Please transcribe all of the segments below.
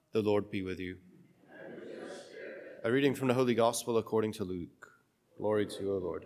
The Lord be with you. A reading from the Holy Gospel according to Luke. Glory to you, O Lord.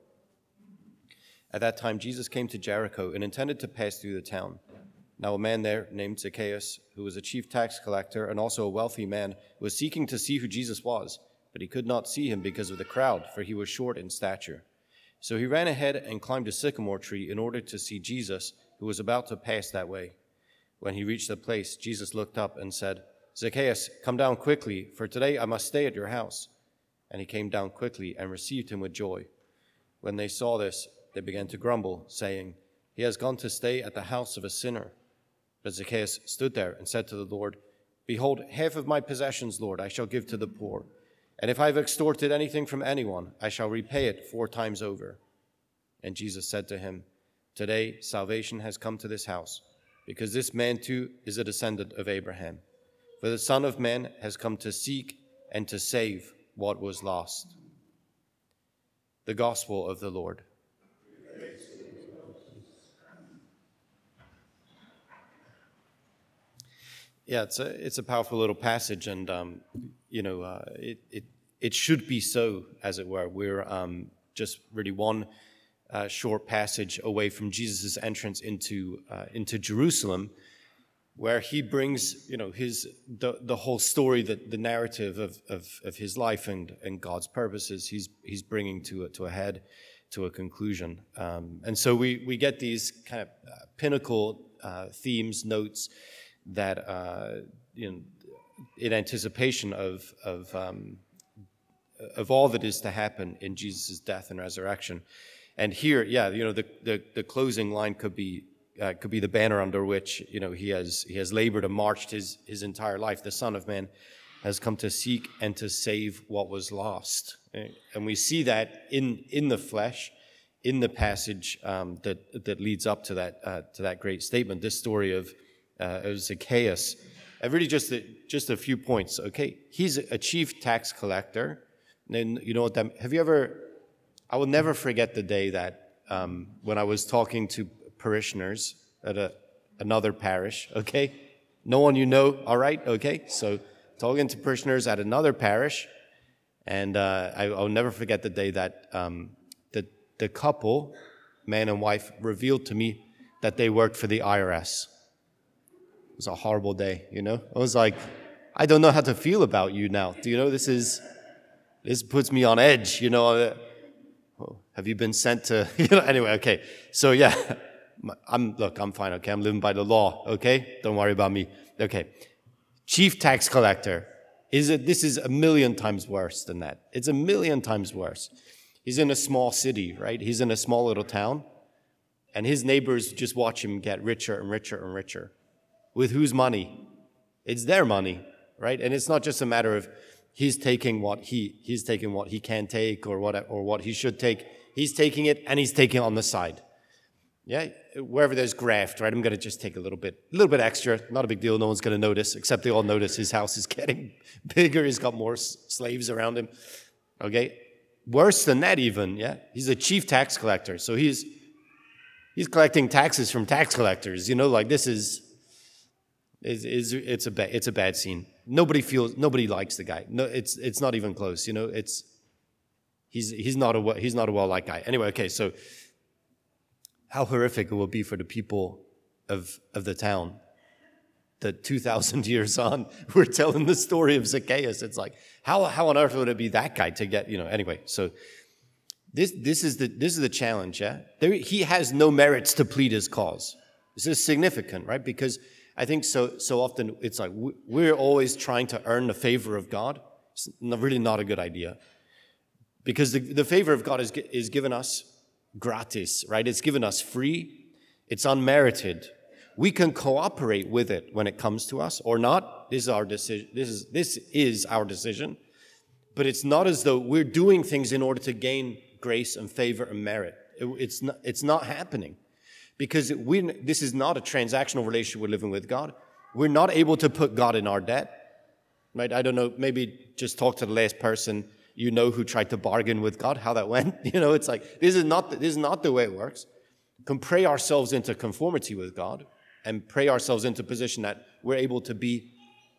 At that time, Jesus came to Jericho and intended to pass through the town. Now a man there named Zacchaeus, who was a chief tax collector and also a wealthy man, was seeking to see who Jesus was, but he could not see him because of the crowd, for he was short in stature. So he ran ahead and climbed a sycamore tree in order to see Jesus, who was about to pass that way. When he reached the place, Jesus looked up and said, "Zacchaeus, come down quickly, for today I must stay at your house." And he came down quickly and received him with joy. When they saw this, they began to grumble, saying, "He has gone to stay at the house of a sinner." But Zacchaeus stood there and said to the Lord, "Behold, half of my possessions, Lord, I shall give to the poor. And if I have extorted anything from anyone, I shall repay it 4 times over." And Jesus said to him, "Today salvation has come to this house, because this man too is a descendant of Abraham. For the Son of Man has come to seek and to save what was lost." The Gospel of the Lord. Yeah, it's a powerful little passage, and it should be so, as it were. We're just really one short passage away from Jesus' entrance into Jerusalem, where he brings, the whole story, the narrative of his life and God's purposes. He's bringing to a head, to a conclusion, and so we get these kind of pinnacle themes, notes that in anticipation of all that is to happen in Jesus' death and resurrection. And here, the closing line could be the banner under which he has labored and marched his entire life. The Son of Man has come to seek and to save what was lost, and we see that in the flesh, in the passage that leads up to that great statement. This story of Zacchaeus, really just a few points. Okay, he's a chief tax collector, and you know what that? Have you ever? I will never forget the day that when I was talking to parishioners at another parish, okay? No one you know, all right? Okay, so talking to parishioners at another parish, and I'll never forget the day that the couple, man and wife, revealed to me that they worked for the IRS. It was a horrible day, I was like, I don't know how to feel about you now. Do you know, this puts me on edge, Have you been sent to, anyway, okay. So yeah, I'm fine, okay. I'm living by the law, okay. Don't worry about me. Okay. Chief tax collector. This is a million times worse than that. It's a million times worse. He's in a small city, right? He's in a small little town, and his neighbors just watch him get richer and richer and richer. With whose money? It's their money, right? And it's not just a matter of he's taking what he can take or what he should take. He's taking it, and he's taking it on the side. Yeah, wherever there's graft, right? I'm going to just take a little bit extra. Not a big deal. No one's going to notice, except they all notice his house is getting bigger. He's got more slaves around him. Okay, worse than that even. Yeah, he's a chief tax collector, so he's collecting taxes from tax collectors. This is it's a bad scene. Nobody likes the guy. No, it's not even close. He's not a well-liked guy. Anyway, okay, so how horrific it will be for the people of the town that 2,000 years on, we're telling the story of Zacchaeus. It's like, how on earth would it be that guy to get, anyway, so this is the challenge, yeah? He has no merits to plead his cause. This is significant, right? Because I think so often it's like we're always trying to earn the favor of God. It's really not a good idea. Because the favor of God is given us gratis, right? It's given us free. It's unmerited. We can cooperate with it when it comes to us or not. This is our decision. This is our decision. But it's not as though we're doing things in order to gain grace and favor and merit. It's not happening. Because this is not a transactional relationship we're living with God. We're not able to put God in our debt, right? I don't know, maybe just talk to the last person who tried to bargain with God, how that went. It's like, this is not the way it works. We can pray ourselves into conformity with God and pray ourselves into a position that we're able to be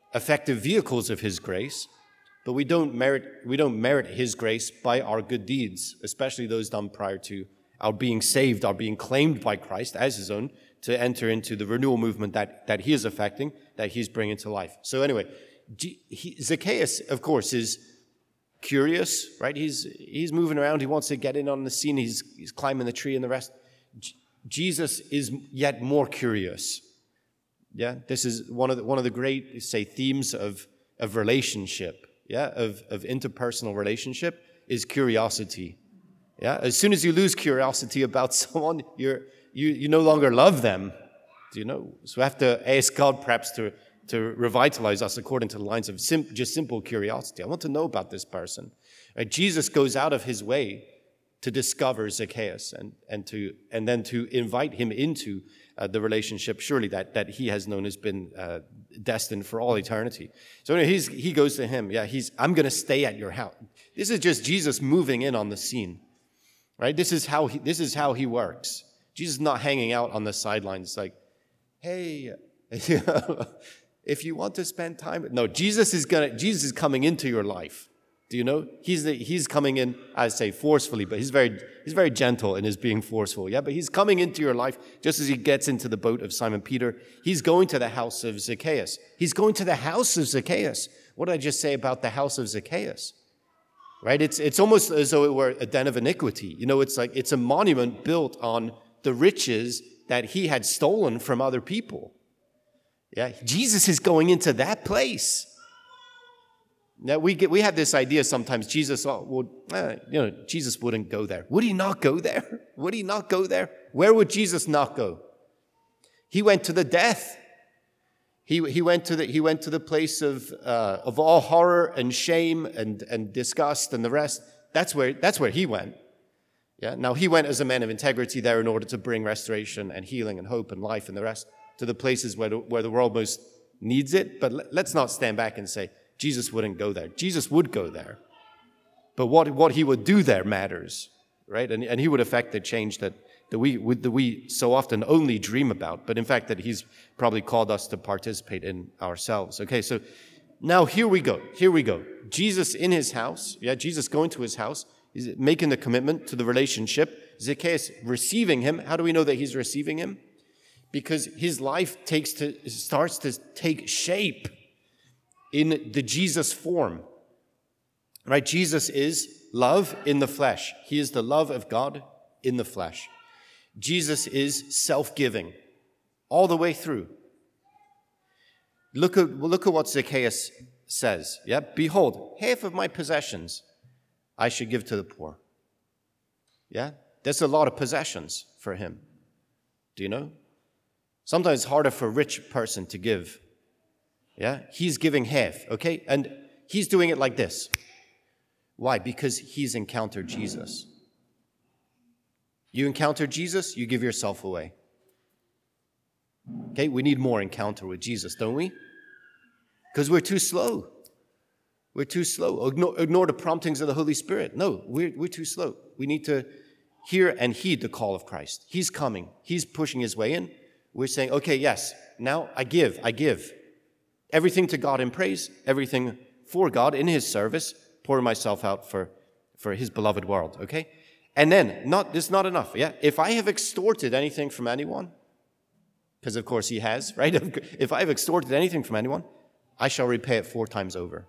effective vehicles of his grace, but we don't merit his grace by our good deeds, especially those done prior to our being saved, our being claimed by Christ as his own, to enter into the renewal movement that he is effecting, that he's bringing to life. So anyway, Zacchaeus, of course, is curious, right? He's moving around. He wants to get in on the scene. He's climbing the tree and the rest. Jesus is yet more curious. Yeah, this is one of the great, say, themes of relationship. Yeah, of interpersonal relationship is curiosity. Yeah, as soon as you lose curiosity about someone, you no longer love them. Do you know? So we have to ask God perhaps to revitalize us according to the lines of just simple curiosity. I want to know about this person. Right? Jesus goes out of his way to discover Zacchaeus and then to invite him into the relationship, surely that he has known has been destined for all eternity. So anyway, he goes to him. Yeah, I'm going to stay at your house. This is just Jesus moving in on the scene, right? This is how he works. Jesus is not hanging out on the sidelines like, hey, if you want to spend time. No, Jesus is coming into your life. Do you know? He's coming in, I say forcefully, but he's very gentle in his being forceful. Yeah, but he's coming into your life just as he gets into the boat of Simon Peter. He's going to the house of Zacchaeus. He's going to the house of Zacchaeus. What did I just say about the house of Zacchaeus? Right? It's almost as though it were a den of iniquity. You know, it's like it's a monument built on the riches that he had stolen from other people. Yeah, Jesus is going into that place. Now we have this idea sometimes Jesus Jesus wouldn't go there. Would he not go there? Would he not go there? Where would Jesus not go? He went to the death. He went to the place of all horror and shame and disgust and the rest. That's where he went. Yeah. Now he went as a man of integrity there in order to bring restoration and healing and hope and life and the rest to the places where the world most needs it. But let's not stand back and say Jesus wouldn't go there. Jesus would go there. But what he would do there matters, right? And he would affect the change that we so often only dream about, but in fact that he's probably called us to participate in ourselves. Okay, so now here we go. Jesus in his house, Jesus going to his house, he's making the commitment to the relationship. Zacchaeus receiving him. How do we know that he's receiving him? Because his life starts to take shape in the Jesus form. Right? Jesus is love in the flesh. He is the love of God in the flesh. Jesus is self-giving all the way through. Look at what Zacchaeus says. Yeah? Behold, half of my possessions I should give to the poor. Yeah? There's a lot of possessions for him. Do you know? Sometimes it's harder for a rich person to give. Yeah? He's giving half, okay? And he's doing it like this. Why? Because he's encountered Jesus. You encounter Jesus, you give yourself away. Okay? We need more encounter with Jesus, don't we? Because we're too slow. We're too slow. Ignore the promptings of the Holy Spirit. No, we're too slow. We need to hear and heed the call of Christ. He's coming. He's pushing his way in. We're saying, okay, yes, now I give. Everything to God in praise, everything for God in his service, pour myself out for his beloved world, okay? And then, this is not enough, yeah? If I have extorted anything from anyone, because of course he has, right? If I have extorted anything from anyone, I shall repay it 4 times over.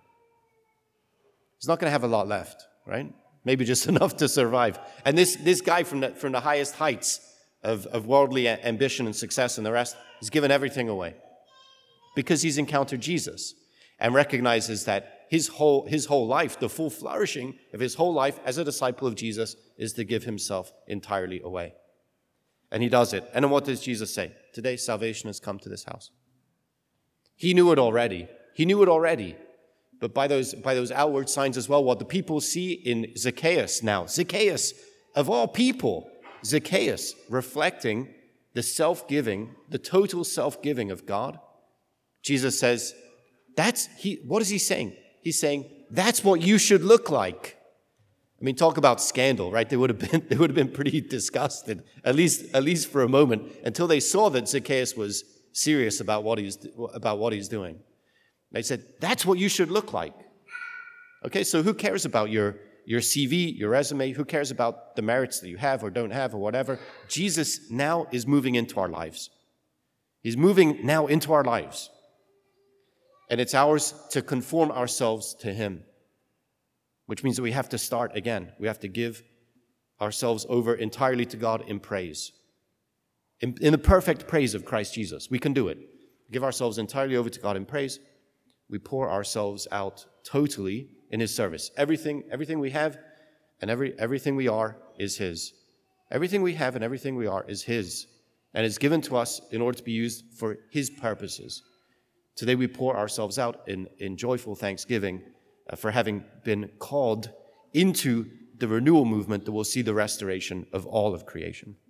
He's not going to have a lot left, right? Maybe just enough to survive. And this guy from the highest heights of worldly ambition and success and the rest, he's given everything away. Because he's encountered Jesus and recognizes that his whole life, the full flourishing of his whole life as a disciple of Jesus is to give himself entirely away. And he does it. And then what does Jesus say? Today salvation has come to this house. He knew it already. But by those outward signs as well, what the people see in Zacchaeus now, Zacchaeus of all people, Zacchaeus reflecting the self-giving, the total self-giving of God. Jesus says, what is he saying? He's saying, that's what you should look like. I mean, talk about scandal, right? They would have been pretty disgusted, at least for a moment, until they saw that Zacchaeus was serious about what he's doing. They said, that's what you should look like. Okay, so who cares about your CV, your resume? Who cares about the merits that you have or don't have or whatever? Jesus now is moving into our lives. He's moving now into our lives. And it's ours to conform ourselves to him, which means that we have to start again. We have to give ourselves over entirely to God in praise. In the perfect praise of Christ Jesus. We can do it. Give ourselves entirely over to God in praise. We pour ourselves out totally in his service. Everything we have and everything we are is his. Everything we have and everything we are is his. And is given to us in order to be used for his purposes. Today we pour ourselves out in joyful thanksgiving for having been called into the renewal movement that will see the restoration of all of creation.